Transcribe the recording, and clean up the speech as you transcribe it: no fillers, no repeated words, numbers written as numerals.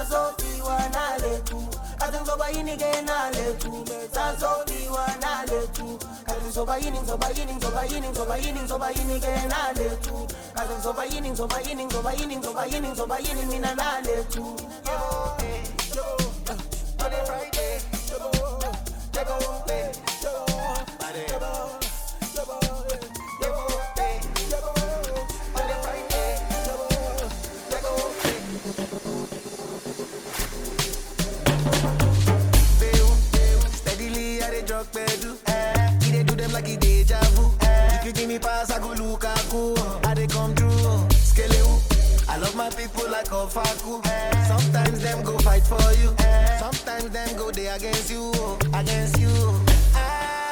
Sasofi wanaletu Kazin soba yini ge naletu Sasofi wanaletu Kazin soba yini ge naletu Kazin soba yini mina naletu Friday, he dey do them like he deja vu. If you give me pass, I go Lukaku. I dey come through, Skeleu. I love my people like Ofaku. Sometimes them go fight for you. Sometimes them go they against you, against you.